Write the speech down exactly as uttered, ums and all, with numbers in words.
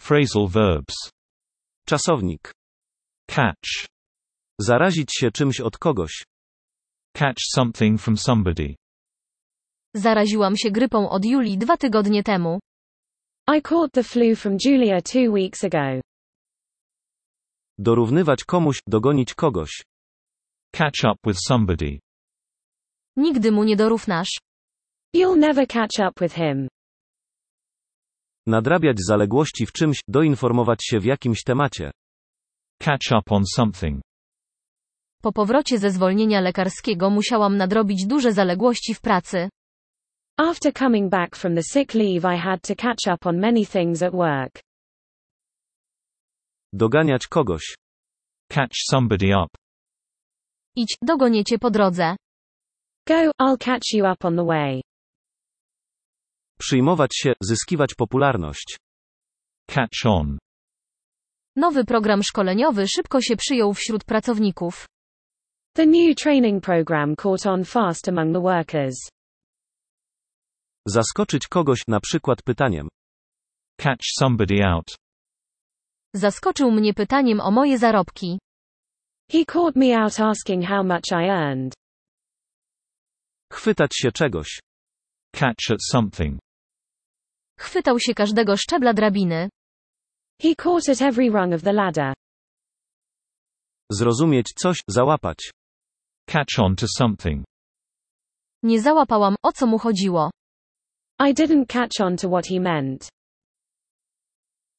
Phrasal verbs. Czasownik. Catch. Zarazić się czymś od kogoś. Catch something from somebody. Zaraziłam się grypą od Julii dwa tygodnie temu. I caught the flu from Julia two weeks ago. Dorównywać komuś, dogonić kogoś. Catch up with somebody. Nigdy mu nie dorównasz. You'll never catch up with him. Nadrabiać zaległości w czymś, doinformować się w jakimś temacie. Catch up on something. Po powrocie ze zwolnienia lekarskiego musiałam nadrobić duże zaległości w pracy. After coming back from the sick leave I had to catch up on many things at work. Doganiać kogoś. Catch somebody up. Idź, dogonię cię po drodze. Go, I'll catch you up on the way. Przyjmować się, zyskiwać popularność. Catch on. Nowy program szkoleniowy szybko się przyjął wśród pracowników. The new training program caught on fast among the workers. Zaskoczyć kogoś, na przykład pytaniem. Catch somebody out. Zaskoczył mnie pytaniem o moje zarobki. He caught me out asking how much I earned. Chwytać się czegoś. Catch at something. Chwytał się każdego szczebla drabiny. He caught at every rung of the ladder. Zrozumieć coś, załapać. Catch on to something. Nie załapałam, o co mu chodziło. I didn't catch on to what he meant.